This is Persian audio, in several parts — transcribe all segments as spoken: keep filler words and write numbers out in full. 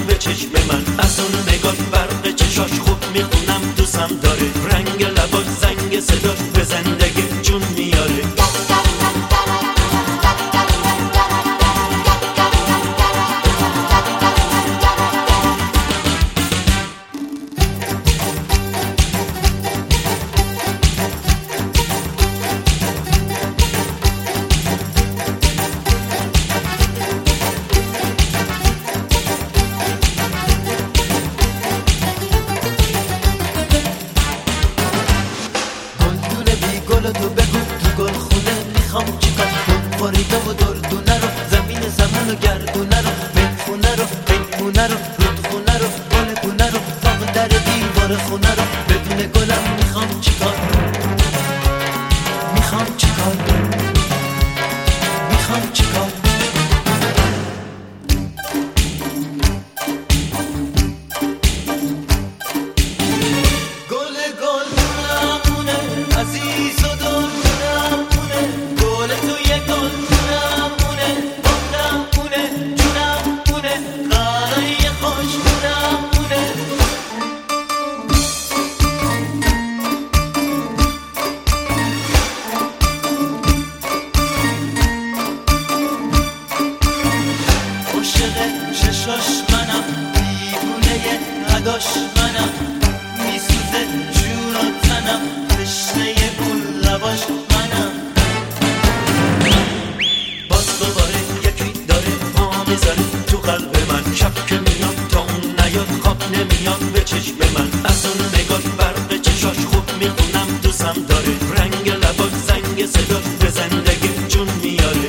به چشم من، از اون نگاه برق چشاش خوب میخونم دوستم داره، رنگ لباش زنگ صداش به زندگی جون میاره. تو بگو تو گل خونه میخوام چیکار، فریدا و دردونه رو، زمین زمان و گردونه رو، میخونه رو، پیمونه رو، رودخونه رو، گل گونه رو، باغ در دیوار خونه رو، بدون گلم میخوام چیکار، میخوام چیکار، میخوام چیکار. گل گل دونمونه عزیز و دردونمونه، گل توی گل دونمونه، عمرمونه جونمونه، قراره خوش دونمونه. عاشق ششاش منم، دیوونه اداش منم، میسوزه جون و تنم، تشنه اون لباش منم. باز دوباره یکی داره پا میذاره تو قلب من، شب که میاد تا اون نیاد خواب نمیاد به چشم من، از اون نگاه برق چشاش خوب میخونم دوستم داره، رنگ لباش زنگ صداش به زندگی جون میاره.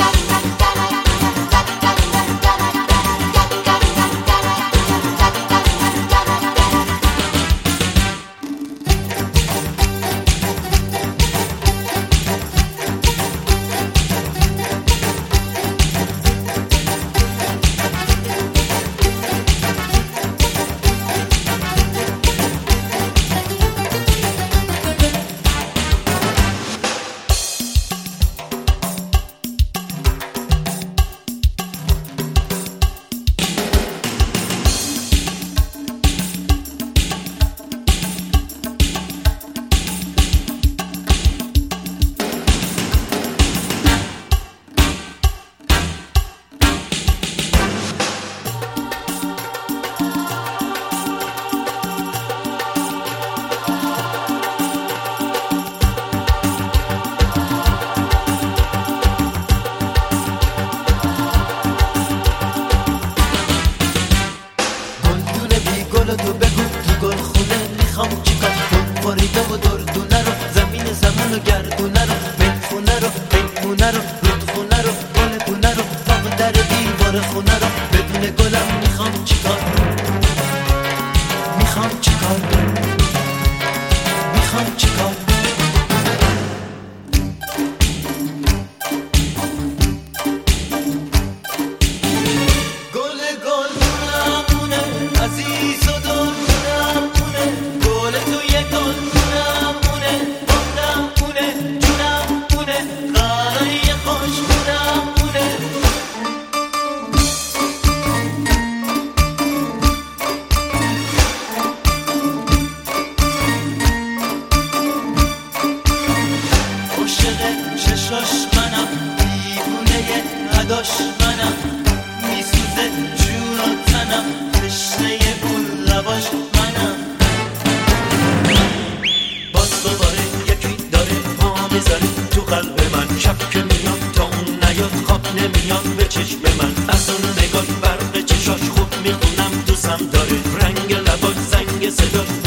تو بگو تو گل خونه میخوام چیکار، فریدا و دردونه رو، زمین زمان و گردونه رو، میخونه رو، پیمونه رو، رودخونه رو، گل گونه رو، باغ در دیوار خونه رو، بدون گلم میخوام چیکار، میخوام چیکار، میخوام چیکار. گل گل دونمونه عزیز و دردونمونه، گل توی گل دونمونه، عمرمونه جونمونه، قراره خوش دونمونه. عاشق ششاش منم، دیوونه اداش منم، میسوزه جون و تنم، تشنه اون لباش منم. باز دوباره یکی داره پا میذاره تو قلب من، شب که میاد تا اون نیاد خواب نمیاد به چشم من، از اون نگاه برق چشاش خوب میخونم دوستم داره، رنگ لباش زنگ صداش